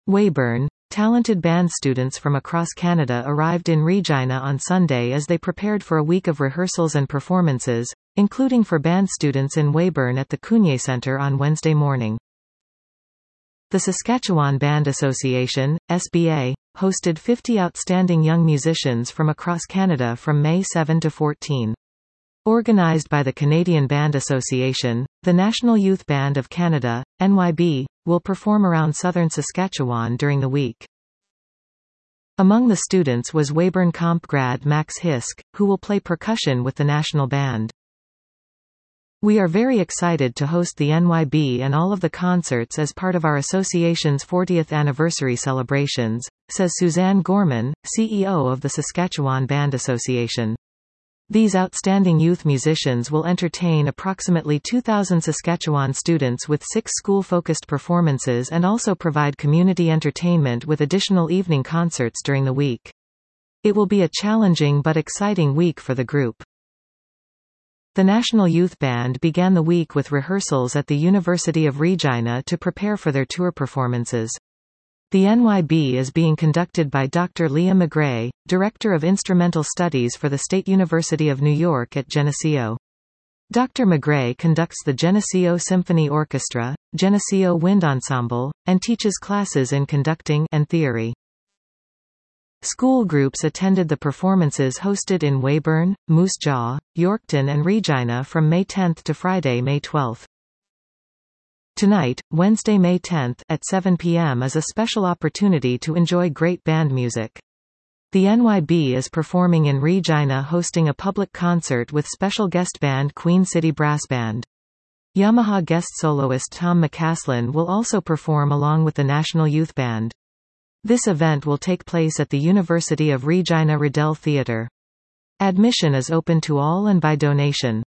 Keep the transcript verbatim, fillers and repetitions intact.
Weyburn. Talented band students from across Canada arrived in Regina on Sunday as they prepared for a week of rehearsals and performances, including for band students in Weyburn at the Counier Centre on Wednesday morning. The Saskatchewan Band Association, S B A, hosted fifty outstanding young musicians from across Canada from May seventh to fourteenth. Organised by the Canadian Band Association, the National Youth Band of Canada, N Y B, will perform around southern Saskatchewan during the week. Among the students was Weyburn Comp grad Max Hisk, who will play percussion with the national band. We are very excited to host the N Y B and all of the concerts as part of our association's fortieth anniversary celebrations, says Suzanne Gorman, C E O of the Saskatchewan Band Association. These outstanding youth musicians will entertain approximately two thousand Saskatchewan students with six school-focused performances and also provide community entertainment with additional evening concerts during the week. It will be a challenging but exciting week for the group. The National Youth Band began the week with rehearsals at the University of Regina to prepare for their tour performances. The N Y B is being conducted by Doctor Leah McGray, Director of Instrumental Studies for the State University of New York at Geneseo. Doctor McGray conducts the Geneseo Symphony Orchestra, Geneseo Wind Ensemble, and teaches classes in conducting and theory. School groups attended the performances hosted in Weyburn, Moose Jaw, Yorkton and Regina from May tenth to Friday, May twelfth. Tonight, Wednesday, May tenth, at seven p m is a special opportunity to enjoy great band music. The N Y B is performing in Regina hosting a public concert with special guest band Queen City Brass Band. Yamaha guest soloist Tom McCaslin will also perform along with the National Youth Band. This event will take place at the University of Regina Riddell Theatre. Admission is open to all and by donation.